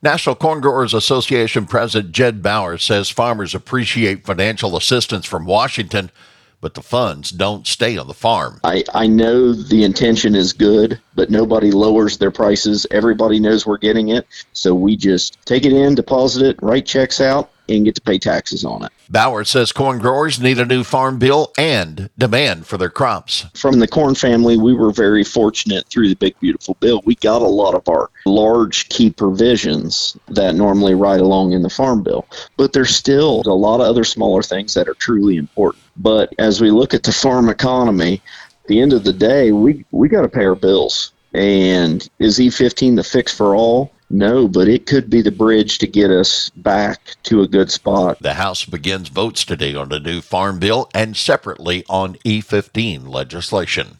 National Corn Growers Association President Jed Bauer says farmers appreciate financial assistance from Washington, but the funds don't stay on the farm. I know the intention is good, but nobody lowers their prices. Everybody knows we're getting it. So we just take it in, deposit it, write checks out, and get to pay taxes on it. Bauer says corn growers need a new farm bill and demand for their crops. From the corn family, we were very fortunate through the Big Beautiful Bill. We got a lot of our large key provisions that normally ride along in the farm bill. But there's still a lot of other smaller things that are truly important. But as we look at the farm economy, at the end of the day, we got to pay our bills. And is E15 the fix for all? No, but it could be the bridge to get us back to a good spot. The House begins votes today on the new farm bill and separately on E15 legislation.